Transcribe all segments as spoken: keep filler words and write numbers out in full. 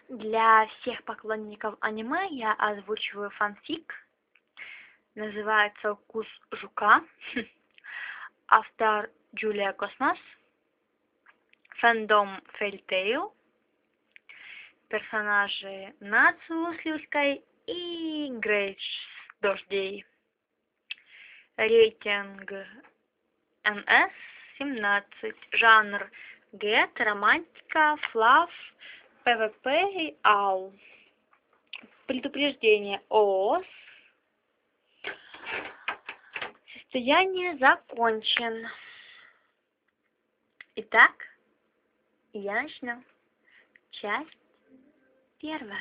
Для всех поклонников аниме я озвучиваю фанфик. Называется «Укус жука». Автор Джулия Космос. Фэндом Fairy Tail. Персонажи Нацу с Люськой и Грейдж с Дождей. Рейтинг эн эс семнадцать. Жанр гет, романтика, флав, пэ вэ пэ и ау. Предупреждение ООС. Состояние закончен. Итак, я начну. Часть первая.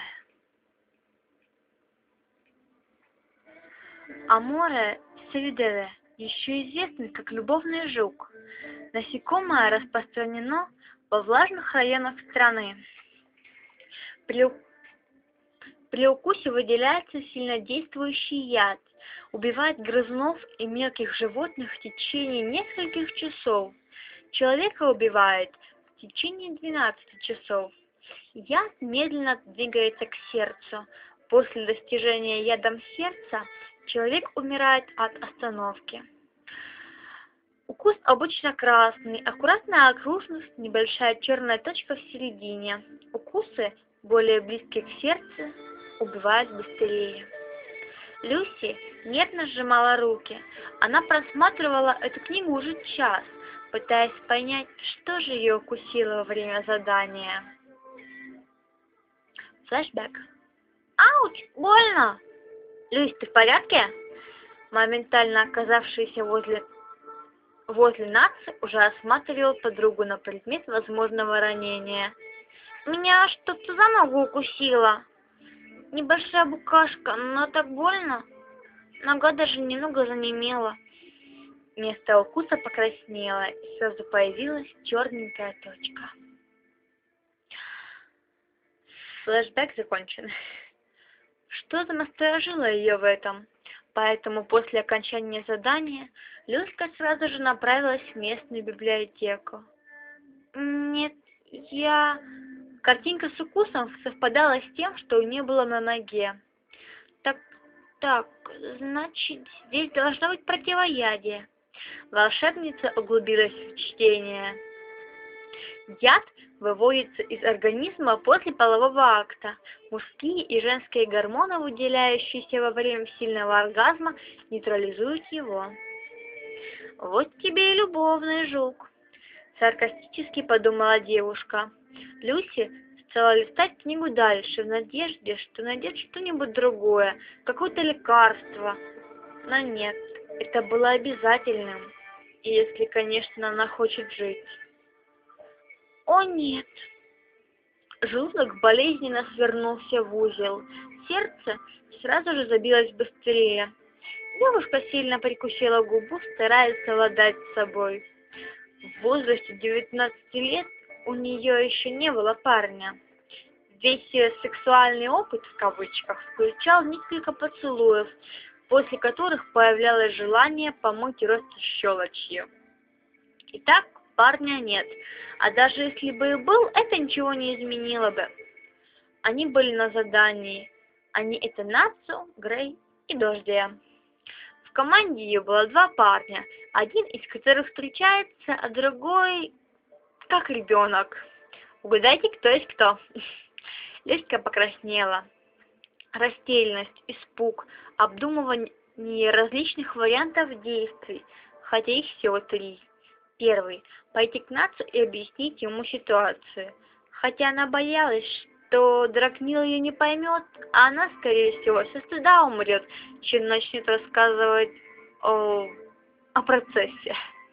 Аморе севидеве, еще известный как любовный жук. Насекомое распространено во влажных районах страны. При, при укусе выделяется сильнодействующий яд, убивает грызунов и мелких животных в течение нескольких часов. Человека убивает в течение двенадцати часов. Яд медленно двигается к сердцу. После достижения ядом сердца человек умирает от остановки. Укус обычно красный, аккуратная окружность, небольшая черная точка в середине. Укусы, более близкие к сердцу, убивают быстрее. Люси нервно сжимала руки. Она просматривала эту книгу уже час, пытаясь понять, что же ее укусило во время задания. Флэшбэк. Ауч, больно! Люсь, ты в порядке? Моментально оказавшийся возле, возле Натсы уже осматривал подругу на предмет возможного ранения. Меня что-то за ногу укусило. Небольшая букашка, но так больно. Нога даже немного занемела. Место укуса покраснело, и сразу появилась черненькая точка. Флэшбэк закончен. Что-то насторожило ее в этом, поэтому после окончания задания Люська сразу же направилась в местную библиотеку. Нет, я... Картинка с укусом совпадала с тем, что у нее было на ноге. Так, так, значит, здесь должно быть противоядие. Волшебница углубилась в чтение. Яд выводится из организма после полового акта. Мужские и женские гормоны, выделяющиеся во время сильного оргазма, нейтрализуют его. Вот тебе и любовный жук, саркастически подумала девушка. Люси стала листать книгу дальше, в надежде, что найдет что-нибудь другое, какое-то лекарство. Но нет, это было обязательным, если, конечно, она хочет жить. О нет! Желудок болезненно свернулся в узел. Сердце сразу же забилось быстрее. Девушка сильно прикусила губу, стараясь совладать с собой. В возрасте девятнадцати лет у нее еще не было парня. Весь ее сексуальный опыт, в кавычках, включал несколько поцелуев, после которых появлялось желание помыть рот щелочью. Итак, парня нет, а даже если бы и был, это ничего не изменило бы. Они были на задании. Они это Нацу, Грей и Дождя. В команде ее было два парня, один из которых встречается, а другой как ребенок. Угадайте, кто есть кто. Люська покраснела. Растерянность, испуг, обдумывание различных вариантов действий, хотя их всего три. Первый – пойти к Нацу и объяснить ему ситуацию. Хотя она боялась, что Дракнил ее не поймет, а она, скорее всего, со стыда умрет, чем начнет рассказывать о, о процессе.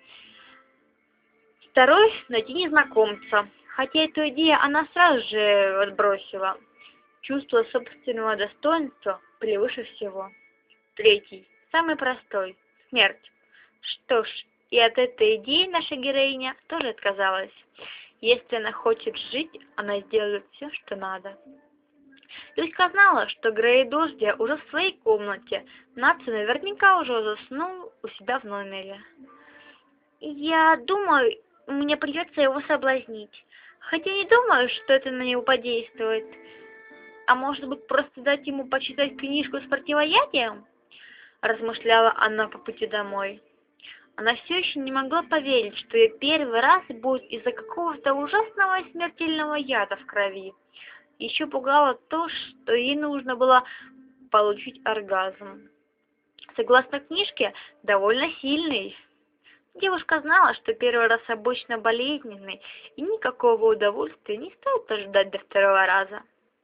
Второй – найти незнакомца. Хотя эту идею она сразу же отбросила. Чувство собственного достоинства превыше всего. Третий – самый простой – смерть. Что ж, и от этой идеи наша героиня тоже отказалась. Если она хочет жить, она сделает все, что надо. Люська знала, что Грей и Дождя уже в своей комнате. Нацу наверняка уже заснул у себя в номере. Я думаю, мне придется его соблазнить. Хотя не думаю, что это на него подействует. А может быть, просто дать ему почитать книжку с противоядием? Размышляла она по пути домой. Она все еще не могла поверить, что ей первый раз будет из-за какого-то ужасного и смертельного яда в крови. Еще пугало то, что ей нужно было получить оргазм. Согласно книжке, довольно сильный. Девушка знала, что первый раз обычно болезненный, и никакого удовольствия не стоит ожидать до второго раза.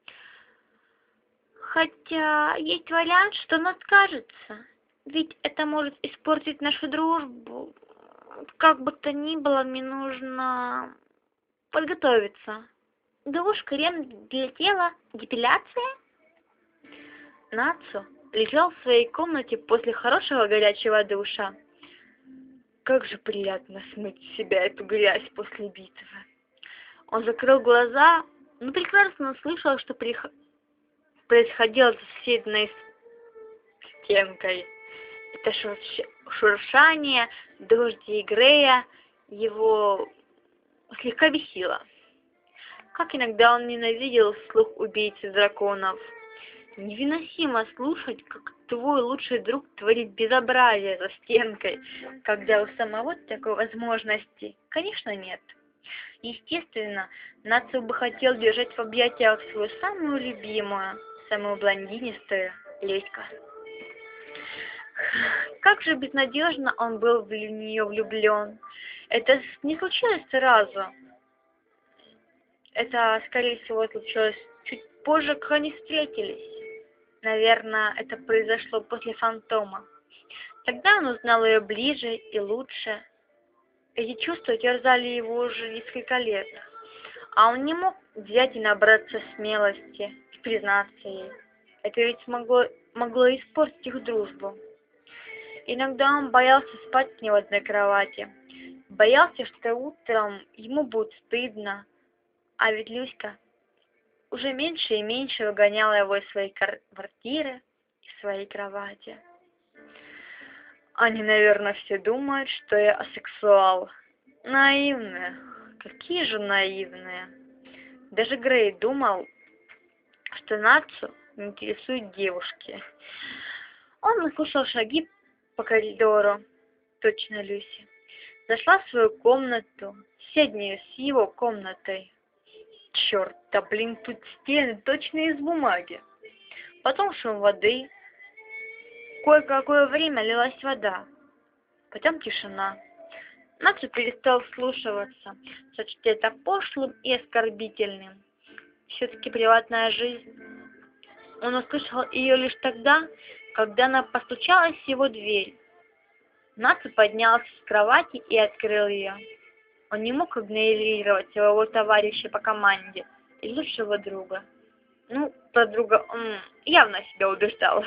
Хотя есть вариант, что он откажется, ведь это может испортить нашу дружбу. Как бы то ни было, мне нужно подготовиться. Душ, крем для тела, депиляция? Нацу лежал в своей комнате после хорошего горячего душа. Как же приятно смыть с себя эту грязь после битвы. Он закрыл глаза, но прекрасно слышал, что прих... происходило за соседней стенкой. Это шурш... шуршание, дожди и Грея его слегка бесило. Как иногда он ненавидел слух убийцы драконов. Невыносимо слушать, как твой лучший друг творит безобразие за стенкой, когда у самого такой возможности, конечно, нет. Естественно, Нацу бы хотел держать в объятиях свою самую любимую, самую блондинистую Леську. Как же безнадежно он был в нее влюблен. Это не случилось сразу. Это, скорее всего, случилось чуть позже, когда они встретились. Наверное, это произошло после фантома. Тогда он узнал ее ближе и лучше. Эти чувства терзали его уже несколько лет. А он не мог взять и набраться смелости и признаться ей. Это ведь могло, могло испортить их дружбу. Иногда он боялся спать с ней в одной кровати. Боялся, что утром ему будет стыдно. А ведь Люська уже меньше и меньше выгоняла его из своей квартиры, из своей кровати. Они, наверное, все думают, что я асексуал. Наивные. Какие же наивные. Даже Грей думал, что Нацу интересуют девушки. Он услышал шаги по коридору. Точно Люси. Зашла в свою комнату, соседнюю с его комнатой. Черт, да блин, тут стены точно из бумаги. Потом шум воды. Кое-какое время лилась вода. Потом тишина. Нацу перестал вслушиваться, сочтя это пошлым и оскорбительным. Все-таки приватная жизнь. Он услышал ее лишь тогда, когда она постучалась в его дверь. Нацу поднялся с кровати и открыл ее. Он не мог игнорировать своего товарища по команде и лучшего друга. Ну, подруга он явно себя убеждал.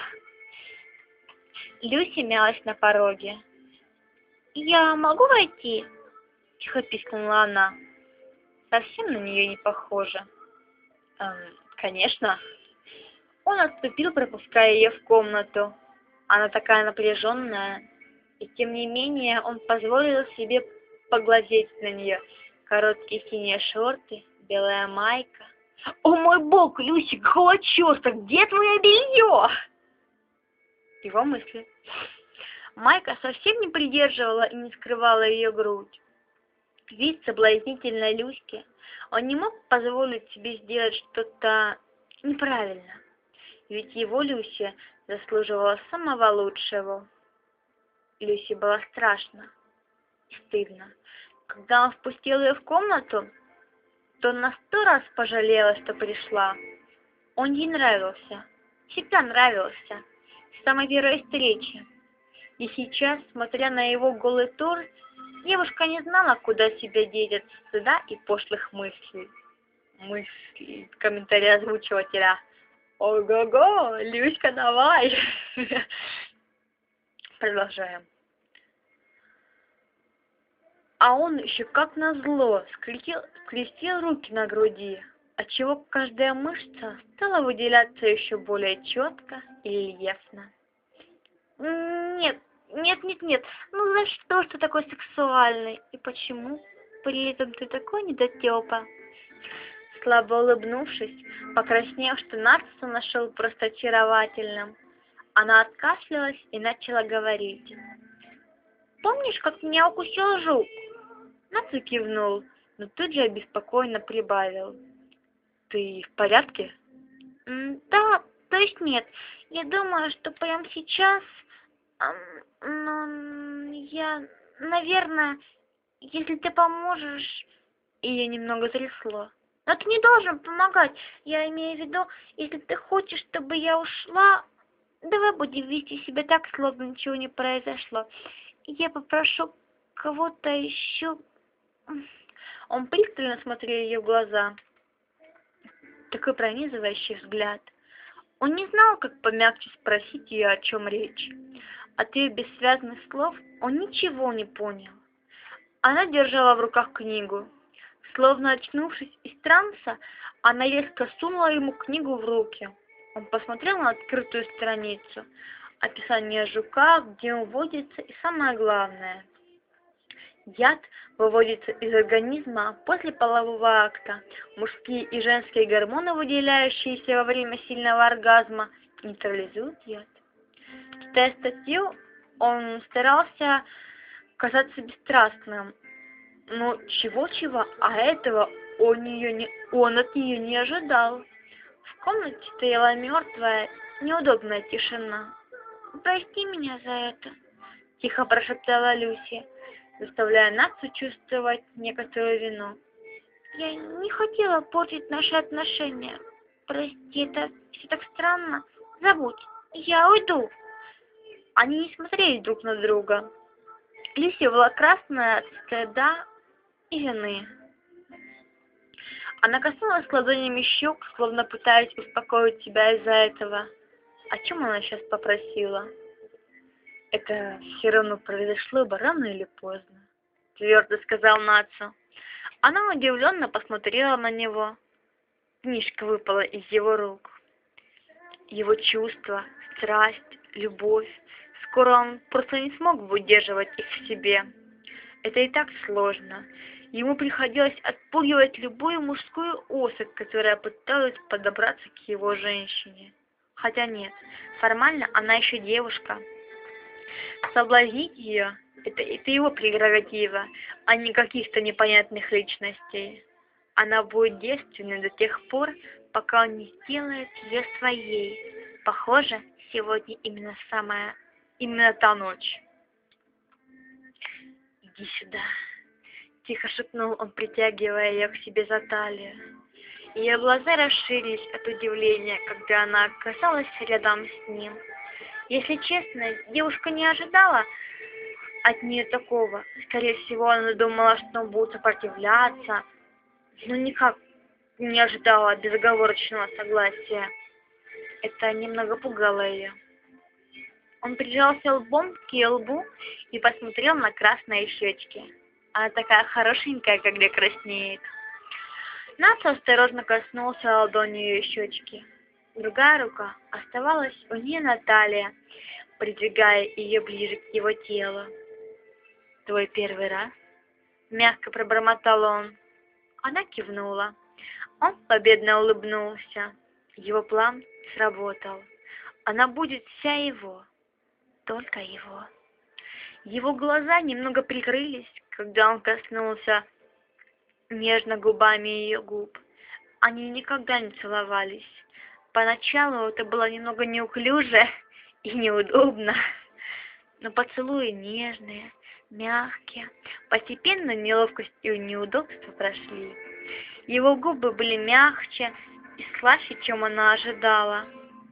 Люси мялась на пороге. «Я могу войти?» — тихо пискнула она. Совсем на нее не похоже. Эм, конечно. Он отступил, пропуская ее в комнату. Она такая напряженная. И тем не менее он позволил себе поглазеть на нее. Короткие синие шорты, белая майка. «О мой бог, Люси, какого черта? Где твое белье?» Его мысли. Майка совсем не придерживала и не скрывала ее грудь. Вид соблазнительной Люськи. Он не мог позволить себе сделать что-то неправильно. Ведь его Люся заслуживала самого лучшего. Люсе было страшно и стыдно. Когда он впустил ее в комнату, то на сто раз пожалела, что пришла. Он ей нравился, всегда нравился, с самой первой встречи. И сейчас, смотря на его голый торс, девушка не знала, куда себя деть от стыда и пошлых мыслей. Мысли, комментарий озвучивателя. Ого-го, Люська, давай! Продолжаем. А он еще как назло скрестил, скрестил руки на груди, отчего каждая мышца стала выделяться еще более четко и рельефно. Нет, нет, нет, нет, ну за что, что такой сексуальный? И почему? При этом ты такой недотепа. слабо улыбнувшись, покраснев, что Нарцисса нашел просто очаровательным, она откашлялась и начала говорить. «Помнишь, как меня укусил жук?» Наци кивнул, но тут же обеспокоенно прибавил. «Ты в порядке?» М, «Да, то есть нет. Я думаю, что прямо сейчас... ам, ну, я... Наверное, если ты поможешь...» Ее немного трясло. «Но ты не должен помогать. Я имею в виду, если ты хочешь, чтобы я ушла, давай будем вести себя так, словно ничего не произошло. Я попрошу кого-то еще...» Он пристально смотрел ее в глаза. Такой пронизывающий взгляд. Он не знал, как помягче спросить ее, о чем речь. От ее бессвязных слов он ничего не понял. Она держала в руках книгу. Словно очнувшись из транса, она резко сунула ему книгу в руки. Он посмотрел на открытую страницу. Описание жука, где он водится, и самое главное. Яд выводится из организма после полового акта. Мужские и женские гормоны, выделяющиеся во время сильного оргазма, нейтрализуют яд. Читая статью, он старался казаться бесстрастным. Но чего-чего, а этого он, ее не, он от нее не ожидал. В комнате стояла мертвая, неудобная тишина. «Прости меня за это», — тихо прошептала Люси, заставляя Нацу чувствовать некоторую вину. «Я не хотела портить наши отношения. Прости, это все так странно. Забудь, я уйду». Они не смотрели друг на друга. Люси была красная от стыда и вины. Она коснулась ладонями щек, словно пытаясь успокоить себя из-за этого. О чем она сейчас попросила? Это все равно произошло бы рано или поздно, твердо сказал Нацу. Она удивленно посмотрела на него. Книжка выпала из его рук. Его чувства, страсть, любовь. Скоро он просто не смог бы удерживать их в себе. Это и так сложно. Ему приходилось отпугивать любую мужскую особь, которая пыталась подобраться к его женщине. Хотя нет, формально она еще девушка. Соблазнить ее – это, это его прерогатива, а не каких-то непонятных личностей. Она будет девственной до тех пор, пока он не сделает ее своей. Похоже, сегодня именно самая, именно та ночь. «Иди сюда», — тихо шепнул он, притягивая ее к себе за талию. Ее глаза расширились от удивления, когда она оказалась рядом с ним. Если честно, девушка не ожидала от нее такого. Скорее всего, она думала, что он будет сопротивляться, но никак не ожидала безоговорочного согласия. Это немного пугало ее. Он прижался лбом к ее лбу и посмотрел на красные щечки. Она такая хорошенькая, когда краснеет. Нацу осторожно коснулся ладонью ее щечки. Другая рука оставалась у нее на талии, придвигая ее ближе к его телу. «Твой первый раз?» — мягко пробормотал он. Она кивнула. Он победно улыбнулся. Его план сработал. Она будет вся его, только его. Его глаза немного прикрылись, когда он коснулся нежно губами ее губ. Они никогда не целовались. Поначалу это было немного неуклюже и неудобно, но поцелуи нежные, мягкие. Постепенно неловкость и неудобство прошли. Его губы были мягче и слаще, чем она ожидала.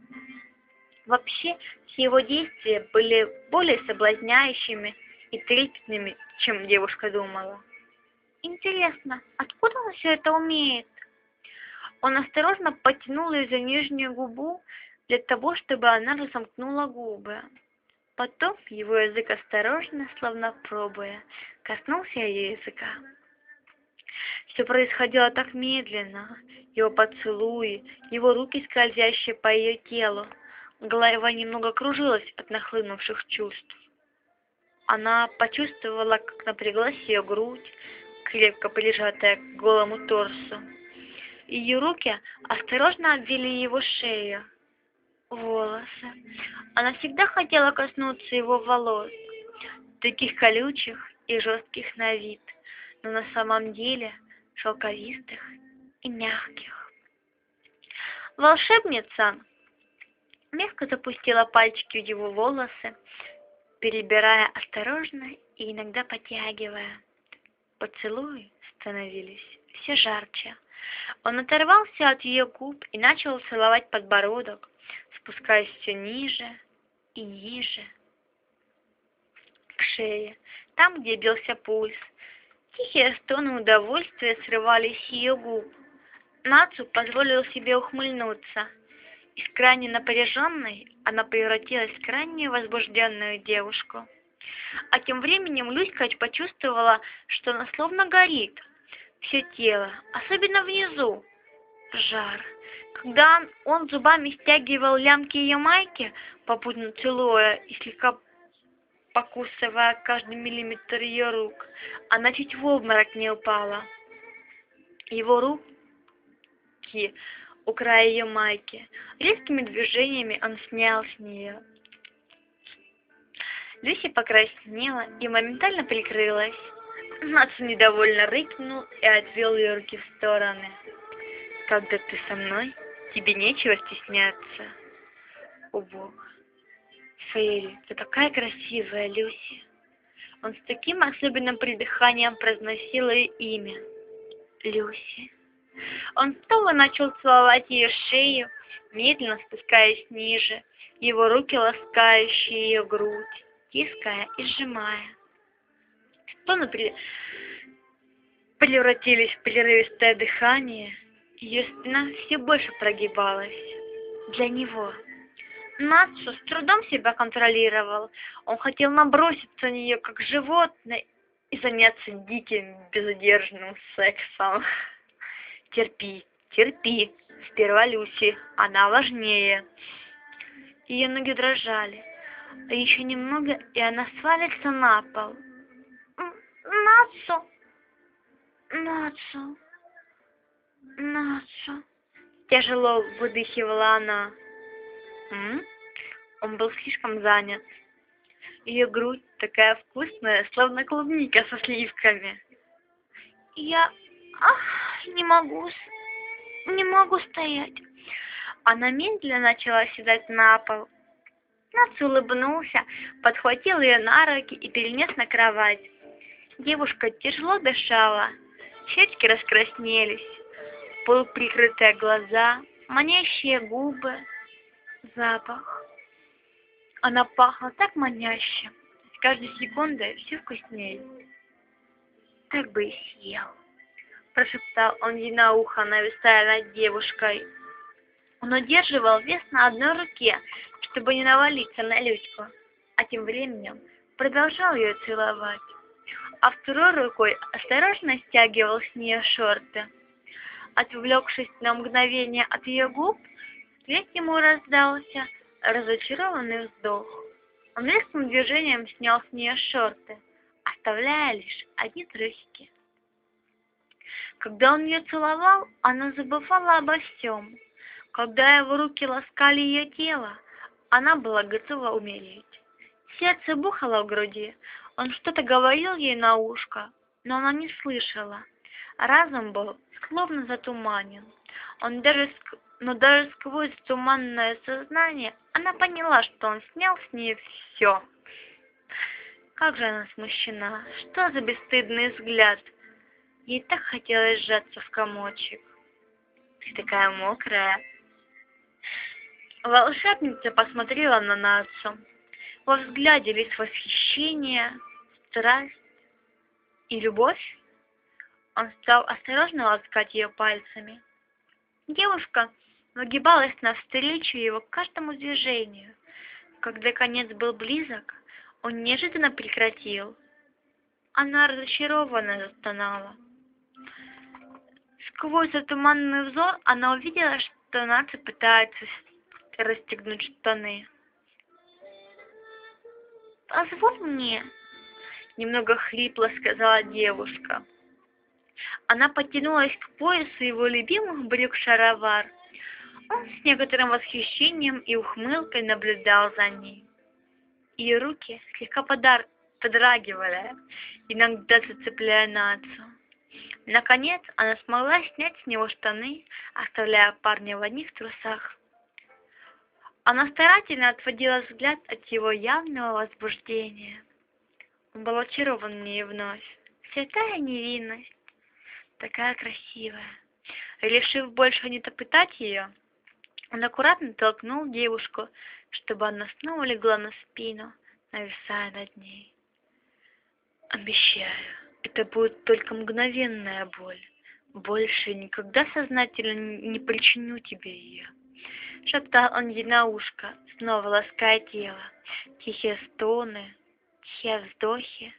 Вообще, все его действия были более соблазняющими и трепетными, чем девушка думала. Интересно, откуда он все это умеет? Он осторожно потянул ее за нижнюю губу для того, чтобы она разомкнула губы. Потом его язык осторожно, словно пробуя, коснулся ее языка. Все происходило так медленно. Его поцелуи, его руки, скользящие по ее телу. Голова немного кружилась от нахлынувших чувств. Она почувствовала, как напряглась ее грудь, крепко прижатая к голому торсу. Ее руки осторожно обвили его шею, волосы. Она всегда хотела коснуться его волос, таких колючих и жестких на вид, но на самом деле шелковистых и мягких. Волшебница мягко запустила пальчики в его волосы, перебирая осторожно и иногда потягивая. Поцелуи становились все жарче. Он оторвался от ее губ и начал целовать подбородок, спускаясь все ниже и ниже к шее, там, где бился пульс. Тихие стоны удовольствия срывались с ее губ. Нацу позволил себе ухмыльнуться. Из крайне напряженной она превратилась в крайне возбужденную девушку. А тем временем Люська почувствовала, что она словно горит. Все тело, особенно внизу, жар. Когда он зубами стягивал лямки ее майки, попутно целуя и слегка покусывая каждый миллиметр ее рук, она чуть в обморок не упала. Его руки у края ее майки. Резкими движениями он снял с нее. Люся покраснела и моментально прикрылась. Нацу недовольно рыкнул и отвел ее руки в стороны. «Когда ты со мной, тебе нечего стесняться». О бог! Фейри, ты такая красивая, Люси. Он с таким особенным придыханием произносил ее имя. Люси. Он снова начал целовать ее шею, медленно спускаясь ниже, его руки ласкающие ее грудь, тиская и сжимая. Стоны при... превратились в прерывистое дыхание, ее спина все больше прогибалась. Для него. Нацу с трудом себя контролировал. Он хотел наброситься на нее, как животное, и заняться диким, безудержным сексом. Терпи, терпи. Сперва Люси, она важнее. Ее ноги дрожали. А еще немного, и она свалится на пол. Нацу, Нацу, Нацу. Тяжело выдыхивала она. М? Он был слишком занят. Ее грудь такая вкусная, словно клубника со сливками. Я ах, не могу, не могу стоять. Она медленно начала седать на пол. Нацу улыбнулся, подхватил ее на руки и перенес на кровать. Девушка тяжело дышала, щечки раскраснелись, полуприкрытые глаза, манящие губы, запах. Она пахла так маняще, с каждой секундой все вкуснее. Так бы и съел, прошептал он ей на ухо, нависая над девушкой. Он удерживал вес на одной руке, чтобы не навалиться на Люську, а тем временем продолжал ее целовать, а второй рукой осторожно стягивал с нее шорты. Отвлекшись на мгновение от ее губ, вслед ему раздался разочарованный вздох. Он резким движением снял с нее шорты, оставляя лишь одни трусики. Когда он ее целовал, она забывала обо всем. Когда его руки ласкали ее тело, она была готова умереть. Сердце бухало в груди. Он что-то говорил ей на ушко, но она не слышала. Разум был словно затуманен. Он даже, но даже сквозь туманное сознание она поняла, что он снял с нее все. Как же она смущена! Что за бесстыдный взгляд! Ей так хотелось сжаться в комочек. Ты такая мокрая. Волшебница посмотрела на Нацу. Во взгляде лишь восхищение, страсть и любовь. Он стал осторожно ласкать ее пальцами. Девушка выгибалась навстречу его каждому движению. Когда конец был близок, он неожиданно прекратил. Она разочарованно застонала. Сквозь затуманенный взор она увидела, что Нацу пытается расстегнуть штаны. «Позволь мне», — немного хрипло сказала девушка. Она потянулась к поясу его любимых брюк-шаровар. Он с некоторым восхищением и ухмылкой наблюдал за ней. Ее руки слегка подар... подрагивали, иногда зацепляя Натсу. Наконец она смогла снять с него штаны, оставляя парня в одних трусах. Она старательно отводила взгляд от его явного возбуждения. Он был очарован ею вновь. Святая невинность, такая красивая. Решив больше не топытать ее, он аккуратно толкнул девушку, чтобы она снова легла на спину, нависая над ней. «Обещаю, это будет только мгновенная боль. Больше никогда сознательно не причиню тебе ее», — шептал он ей на ушко, снова лаская тело. Тихие стоны, тихие вздохи.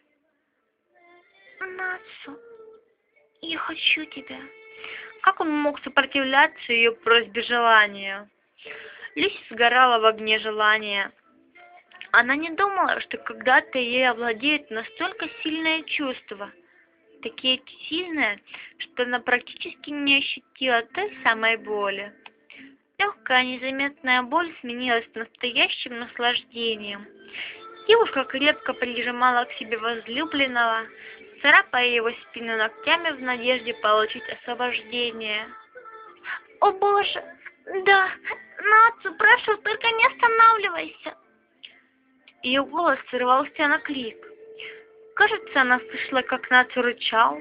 «Нацу, я хочу тебя». Как он мог сопротивляться ее просьбе желания? Люси сгорала в огне желания. Она не думала, что когда-то ей овладеет настолько сильное чувство, такие сильные, что она практически не ощутила той самой боли. Легкая незаметная боль сменилась настоящим наслаждением. Девушка крепко прижимала к себе возлюбленного, царапая его спину ногтями в надежде получить освобождение. «О боже! Да! Нацу, прошу, только не останавливайся!» Ее голос срывался на крик. Кажется, она слышала, как Нацу рычал.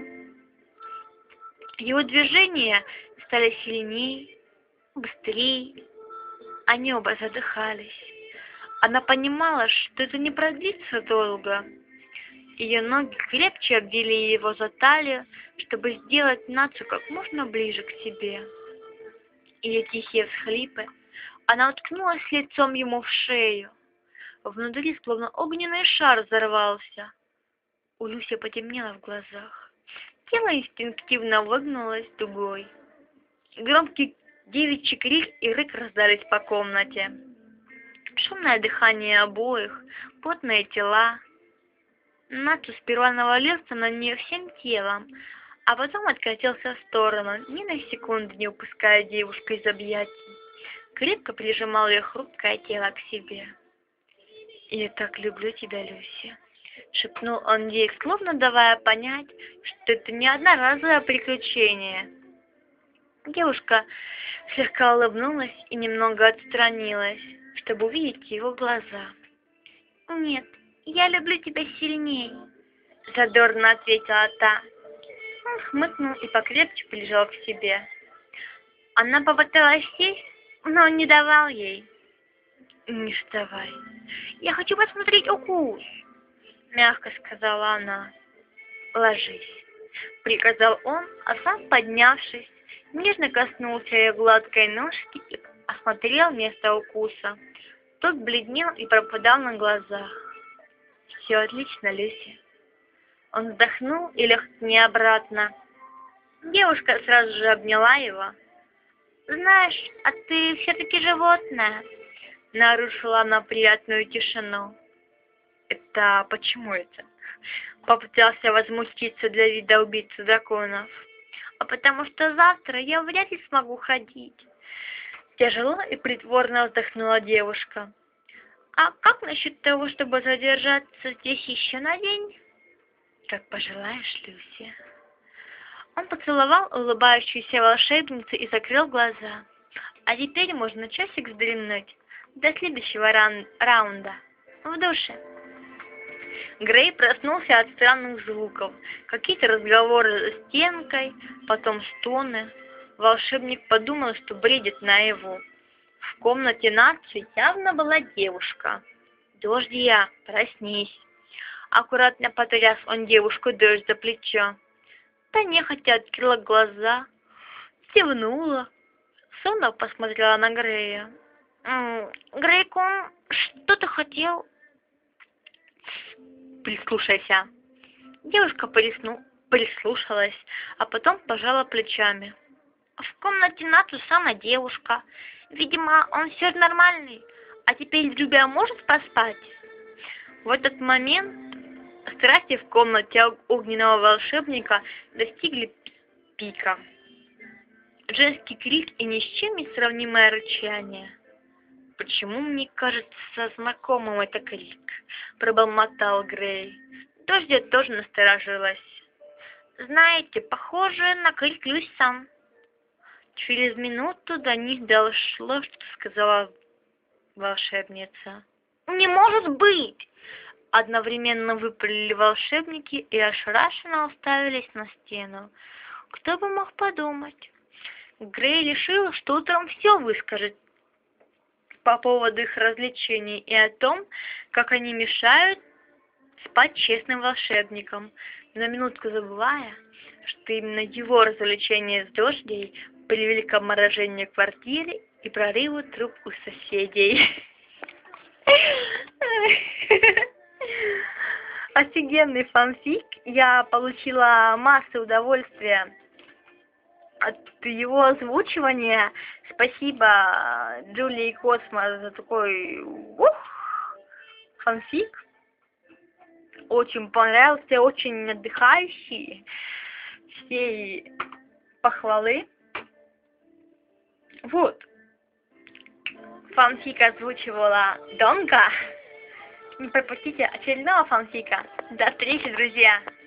Его движения стали сильнее, быстрее. Они оба задыхались. Она понимала, что это не продлится долго. Ее ноги крепче обвили его за талию, чтобы сделать Нацу как можно ближе к себе. Ее тихие всхлипы. Она уткнулась лицом ему в шею. Внутри словно огненный шар взорвался. У Люси потемнело в глазах. Тело инстинктивно выгнулось дугой. Громкий девичий крик и рык раздались по комнате. Шумное дыхание обоих, потные тела. Нацу сперва навалился на нее всем телом, а потом откатился в сторону, ни на секунду не упуская девушку из объятий. Крепко прижимал ее хрупкое тело к себе. «Я так люблю тебя, Люси», — шепнул он ей, словно давая понять, что это не одноразовое приключение. Девушка слегка улыбнулась и немного отстранилась, чтобы увидеть его глаза. «Нет, я люблю тебя сильней», — задорно ответила та. Он хмыкнул и покрепче прижал к себе. Она попыталась сесть, но он не давал ей. «Не вставай. Я хочу посмотреть укус», — мягко сказала она. «Ложись», — приказал он, а сам, поднявшись, нежно коснулся ее гладкой ножки и осмотрел место укуса. Тот бледнел и пропадал на глазах. «Все отлично, Люси». Он вздохнул и лег к ней обратно. Девушка сразу же обняла его. «Знаешь, а ты все-таки животное», — нарушила она приятную тишину. «Это почему это?» — попытался возмутиться для вида убийцы драконов. «А потому что завтра я вряд ли смогу ходить». Тяжело и притворно вздохнула девушка. «А как насчет того, чтобы задержаться здесь еще на день?» «Как пожелаешь, Люси». Он поцеловал улыбающуюся волшебницу и закрыл глаза. «А теперь можно часик вздремнуть до следующего ран раунда. В душе». Грей проснулся от странных звуков. Какие-то разговоры за стенкой, потом стоны. Волшебник подумал, что бредит наяву. В комнате Нацу явно была девушка. «Дождья, проснись!» Аккуратно потряс он девушку дождь за плечо. Та нехотя открыла глаза, кивнула, сонно посмотрела на Грея. «Грейкон, что ты хотел?» «Прислушайся». Девушка присну... прислушалась, а потом пожала плечами. «В комнате Нацу сама девушка. Видимо, он все нормальный. А теперь любя может поспать?» В этот момент страсти в комнате огненного волшебника достигли пика. Женский крик и ни с чем не сравнимое рычание. «Почему мне кажется знакомым это крик?» — пробормотал Грей. Дождь тоже насторожилась. «Знаете, похоже на крик Люси». Через минуту до них дошло, что сказала волшебница. «Не может быть!» Одновременно выпалили волшебники и ошарашенно уставились на стену. Кто бы мог подумать? Грей решил, что утром все выскажет по поводу их развлечений и о том, как они мешают спать честным волшебникам, на минутку забывая, что именно его развлечения с дождей привели к обморожению квартиры и прорыву труб у соседей. Офигенный фанфик. Я получила массу удовольствия от его озвучивания. Спасибо Джулии Космо за такой ух, фанфик. Очень понравился, очень отдыхающий. Всей похвалы. Вот. Фанфик озвучивала Донка. Не пропустите очередного фанфика. До встречи, друзья!